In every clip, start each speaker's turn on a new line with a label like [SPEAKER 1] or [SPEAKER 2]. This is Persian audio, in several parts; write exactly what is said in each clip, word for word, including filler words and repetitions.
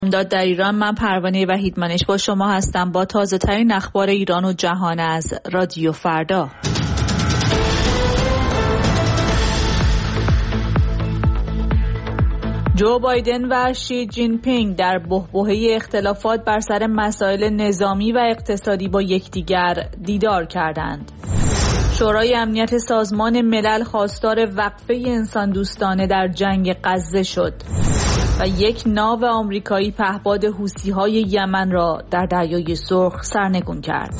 [SPEAKER 1] داد در ایران. من پروانه وحیدمنش با شما هستم با تازه ترین اخبار ایران و جهان از رادیو فردا. جو بایدن و شی جین پینگ در بحبوحه اختلافات بر سر مسائل نظامی و اقتصادی با یکدیگر دیدار کردند. شورای امنیت سازمان ملل خواستار وقفه انسان دوستانه در جنگ غزه شد و یک ناو آمریکایی پهپاد حوثی‌های یمن را در دریای سرخ سرنگون کرد.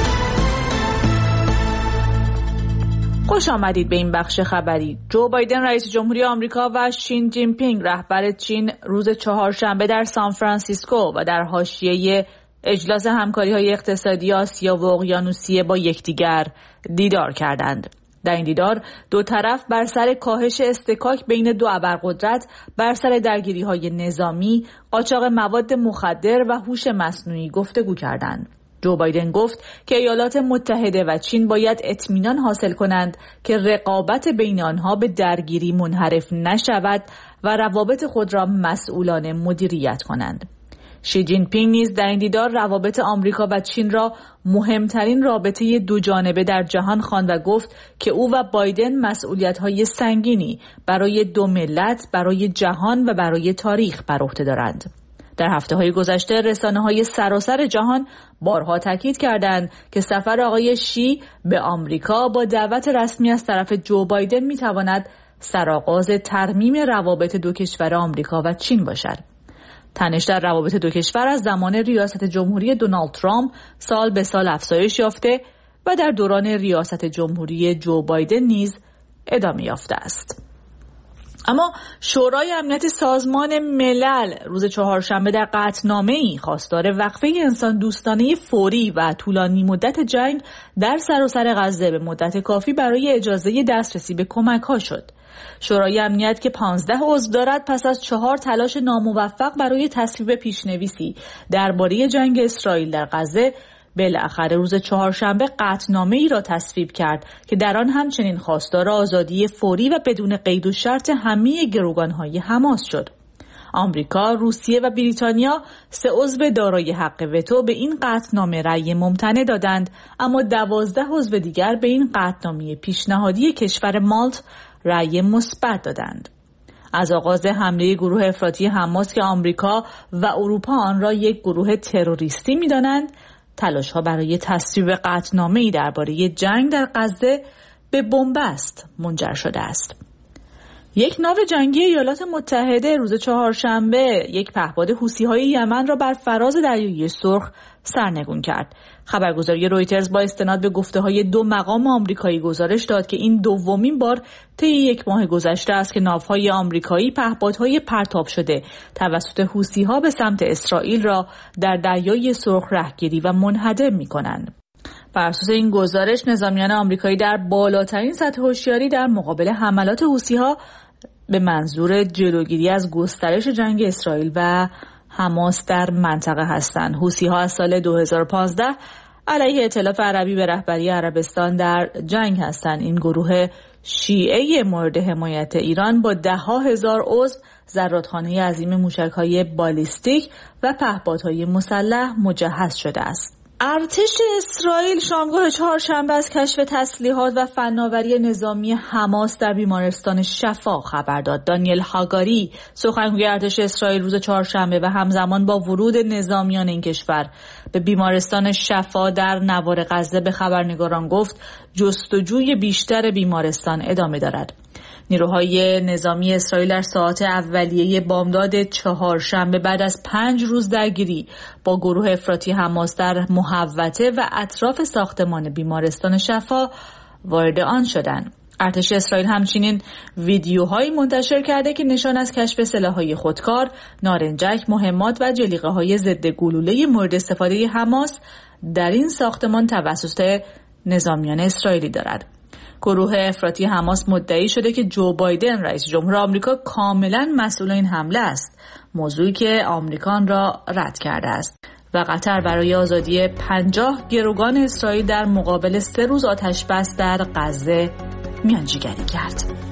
[SPEAKER 1] خوش آمدید به این بخش خبری. جو بایدن رئیس جمهوری آمریکا و شی جین پینگ رهبر چین روز چهارشنبه در سان فرانسیسکو و در حاشیه اجلاس همکاری‌های اقتصادی آسیا و اقیانوسیه با یکدیگر دیدار کردند. در این دیدار دو طرف بر سر کاهش اصطکاک بین دو ابرقدرت، بر سر درگیری‌های نظامی، قاچاق مواد مخدر و هوش مصنوعی گفتگو کردند. جو بایدن گفت که ایالات متحده و چین باید اطمینان حاصل کنند که رقابت بین آنها به درگیری منحرف نشود و روابط خود را مسئولانه مدیریت کنند. شی جین پینگ نیز در این دیدار روابط آمریکا و چین را مهمترین رابطه دو جانبه در جهان خواند و گفت که او و بایدن مسئولیت‌های سنگینی برای دو ملت، برای جهان و برای تاریخ بر عهده دارند. در هفته‌های گذشته رسانه‌های سراسر جهان بارها تاکید کردند که سفر آقای شی به آمریکا با دعوت رسمی از طرف جو بایدن می‌تواند سرآغاز ترمیم روابط دو کشور آمریکا و چین باشد. تنش در روابط دو کشور از زمان ریاست جمهوری دونالد ترامپ سال به سال افزایش یافته و در دوران ریاست جمهوری جو بایدن نیز ادامه یافته است. اما شورای امنیت سازمان ملل روز چهارشنبه در قطعنامه‌ای خواستار وقفه انسان دوستانه فوری و طولانی مدت جنگ در سراسر غزه به مدت کافی برای اجازه دسترسی به کمک‌ها شد. شورای امنیت که پانزده عضو دارد پس از چهار تلاش ناموفق برای تصویب پیشنویسی درباره جنگ اسرائیل در غزه بالاخره روز چهارشنبه قطعنامه‌ای را تصویب کرد که در آن همچنین خواستار آزادی فوری و بدون قید و شرط همه گروگان‌های حماس شد. آمریکا، روسیه و بریتانیا سه عضو دارای حق وتو به این قطعنامه رأی ممتنع دادند، اما دوازده عضو دیگر به این قطعنامه پیشنهادی کشور مالت رأی مثبت دادند. از آغاز حمله گروه افراطی حماس که آمریکا و اروپا آن را یک گروه تروریستی می‌دانند، تلاش‌ها برای تصویب قطعنامه‌ای درباره جنگ در غزه به بنبست منجر شده است. یک ناو جنگی ایالات متحده روز چهارشنبه یک پهپاد حوثی‌های یمن را بر فراز دریای سرخ سرنگون کرد. خبرگزاری رویترز با استناد به گفته‌های دو مقام آمریکایی گزارش داد که این دومین بار طی یک ماه گذشته است که ناوهای آمریکایی پهپادهای پرتاب شده توسط حوثی‌ها به سمت اسرائیل را در دریای سرخ رهگیری و منهدم می‌کنند. بر اساس این گزارش نظامیان آمریکایی در بالاترین سطح هوشیاری در مقابل حملات حوثی‌ها به منظور جلوگیری از گسترش جنگ اسرائیل و حماس در منطقه هستند. حوثی‌ها از سال دو هزار و پانزده علیه ائتلاف عربی به رهبری عربستان در جنگ هستند. این گروه شیعه مورد حمایت ایران با ده ها هزار عضو زرادخانه عظیم موشک‌های بالیستیک و پهپادهای مسلح مجهز شده است. ارتش اسرائیل شامگاه چهارشنبه از کشف تسلیحات و فناوری نظامی حماس در بیمارستان شفا خبر داد. دانیل هاگاری سخنگوی ارتش اسرائیل روز چهارشنبه و همزمان با ورود نظامیان این کشور به بیمارستان شفا در نوار غزه به خبرنگاران گفت جستجوی بیشتر بیمارستان ادامه دارد. نیروهای نظامی اسرائیل در ساعات اولیه بامداد چهارشنبه بعد از پنج روز درگیری با گروه افراطی حماس در محوطه و اطراف ساختمان بیمارستان شفا وارد آن شدند. ارتش اسرائیل همچنین ویدیوهایی منتشر کرده که نشان از کشف سلاح‌های خودکار، نارنجک، مهمات و جلیقه‌های ضد گلوله مورد استفاده حماس در این ساختمان توسط نظامیان اسرائیلی دارد. گروه افراطی حماس مدعی شده که جو بایدن رئیس جمهور آمریکا کاملا مسئول این حمله است، موضوعی که آمریکا را رد کرده است و قطر برای آزادی پنجاه گروگان اسرائیل در مقابل سه روز آتش‌بس در غزه میانجیگری کرد.